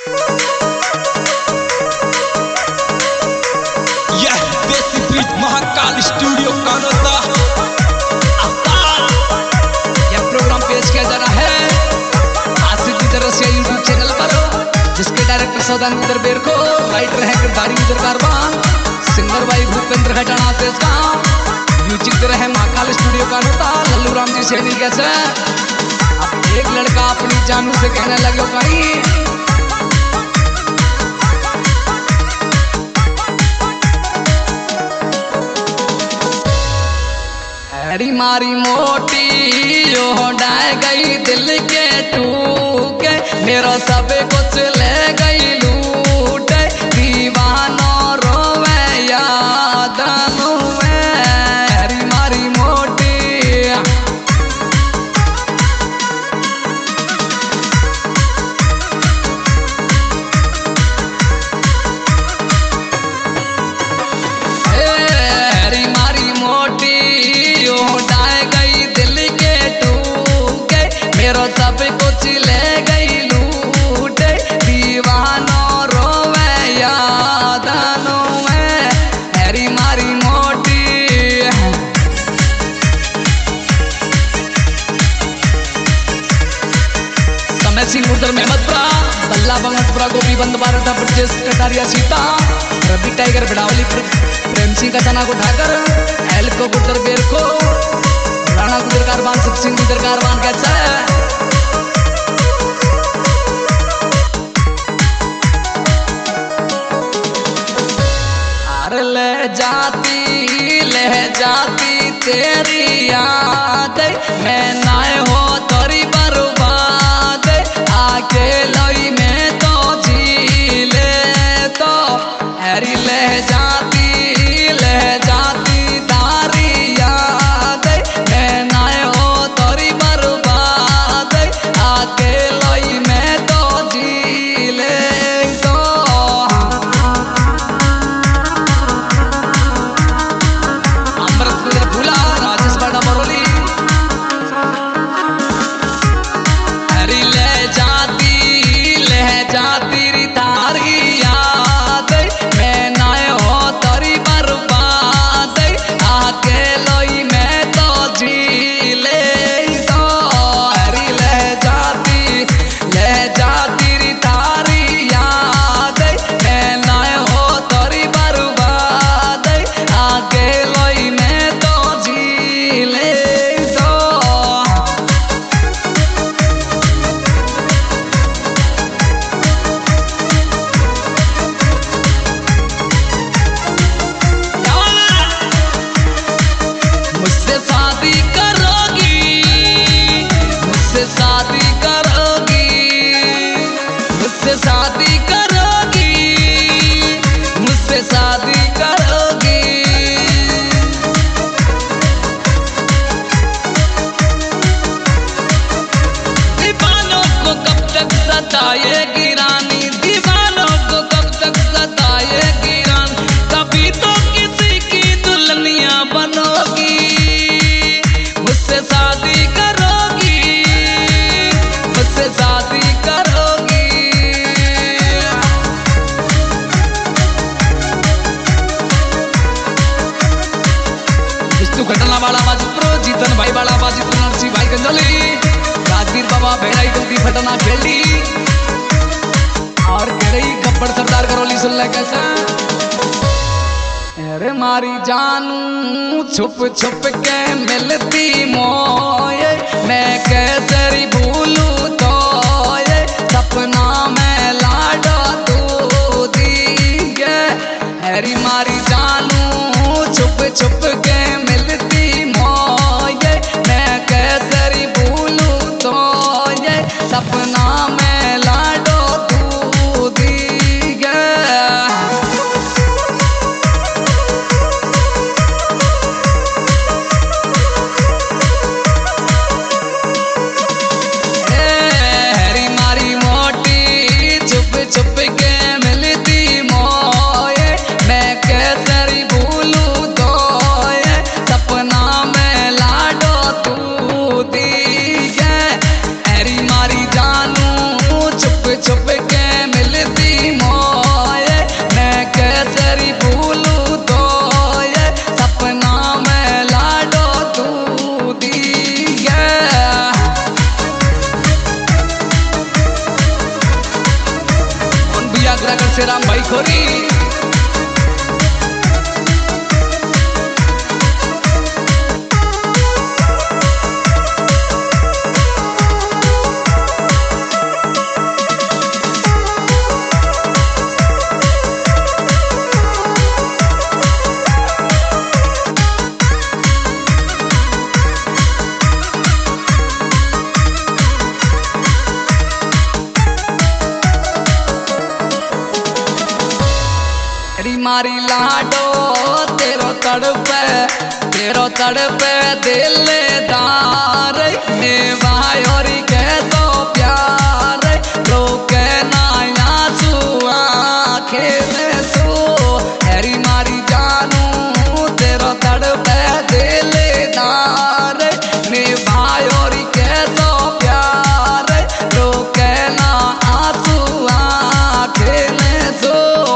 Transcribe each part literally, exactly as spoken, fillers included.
यह देसी bridge Mahakal studio Kanota यह प्रोग्राम पेश किया जा रहा है आसिफ की तरफ से यूट्यूब चैनल पर, जिसके डायरेक्टर सौदान उधर बेर को, राइटर है गिरधारी उधर कारवान, सिंगर भाई भूपेंद्र घटाना से इसका म्यूजिक दे रहे महाकाल स्टूडियो कानोता लल्लू राम जी सैनी कैसे। अब एक लड़का अपनी जानू से कहने लगे कहीं हरी मारी मोटी यो डाय गई दिल के टूके, मेरा सब कुछ ले गई लूट, दीवानो रोवे याद में हरी मारी मोटी। हरी मारी मोटी यो डाय गई दिल के टूके, मेरा सब कुछ ले गई लूट, दीवानो रोवे यादानो में हरी मारी मोटी। समय सिंह उधर मेहमदपुरा, बल्ला बंगटपुरा, गोपी बंद बारटा, ब्रजेश कटारिया सीता, रवि टाइगर बिड़ावली, प्रेम सिंह का तना को ठाकर, एल को गुजर बेर को, राणा गुजर कारवान, सुख सिंह गुजर कारवान कैसा है। ले जाती ले जाती तेरी याद, मैं नाय हो तोरी बर्बाद, आके लई में तो जी ले तो हरी ले जाती ले जाती तारी याद, मैं नाय हो तोरी बर्बाद, आके लई में तो जी ले तो। हरी ले जाती ले जाती री तारी याद, मैं नाय हो तोरी बर्बाद, आके लोई मैं तो जी ले तो हरी ले जाती ले जाती री तारी याद, मैं नाय हो तोरी बर्बाद, आके लोई मैं तो जी ले तो। मुझसे शादी करोगी मुझसे शादी करोगी मुझसे शादी करोगी मुझसे शादी करोगी। दीवानों को कब तक सताएगी रानी, दीवानों को कब तक सताएगी रानी, कभी तो किसी की दुल्हनिया बनोगी, मुझसे शादी करोगी मुझसे शादी करोगी। विष्णु घटना वाला बाजीपुर, जीतन भाई वाला बाजीपुर, नरसिंह भाई गंजोली, राजवीर बाबा भेड़ाई टूटी फटना खेली, और केड़ई गब्बर सरदार करोली सुन ले कैसा। अरे मारी जानू छुप छुप के मिलती मोये, मैं कैसे भूलूं तो ये सपना में लाडो तू दिए। हरी मारी जानू छुप छुप के मिलती मोये, मैं कैसे भूलूं तो ये सपना में लाडो तू दिए। हरी मारी मोटी छुप छुप के मिलती मोये, मैं कैसे भूलूं तो बागरागढ़ से राम भाई खोरी। मारी लाडो तेरो तड़पे तेरो तड़पे दिलदार ने वायोरी के तो प्यार रोके नाया सुआ खेले सो हरी मारी जानू तेरो तड़पे दिलदार ने वायोरी के तो प्यार रोके ना आसुआ खेले सो।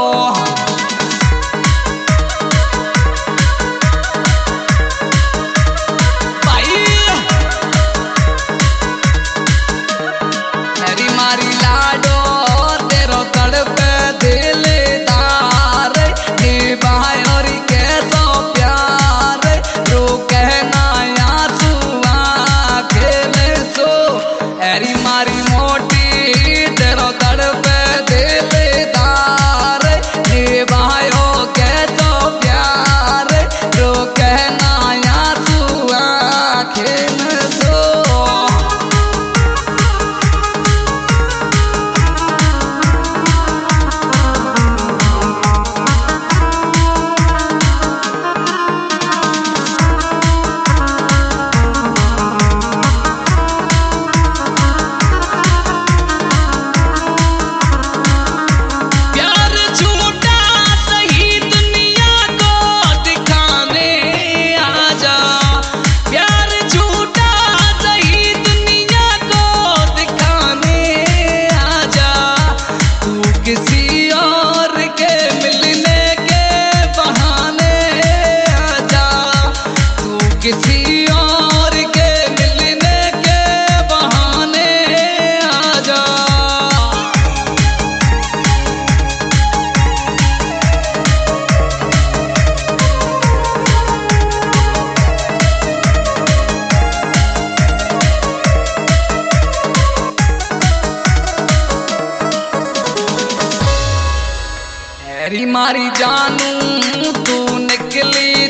मारी जानू तू निकली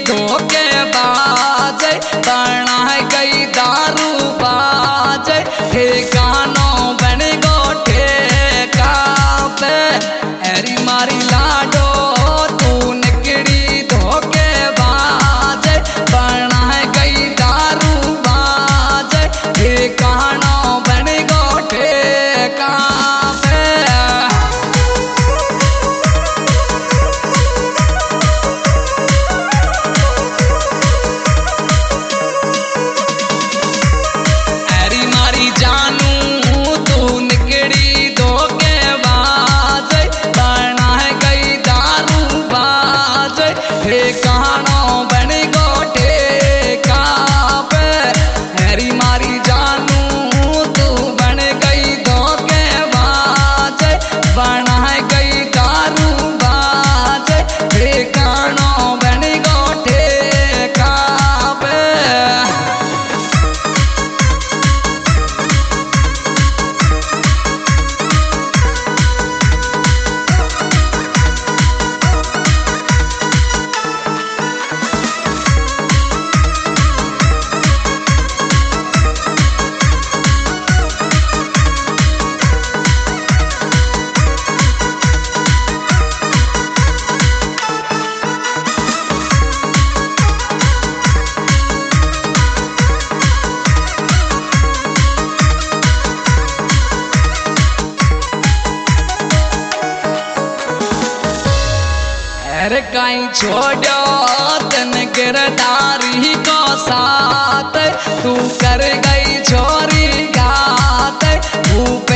धोखेबाज बना गई दारू बाज ठिकानों बन गो ठेका पे हरी मारी लाडो तू निकली धोखेबाज बना गई दारू बाज ठिकानों बन गो ठेका पे। कहीं छोड़ो तन गिरदारी को साथ तू कर गई छोरी घात भूख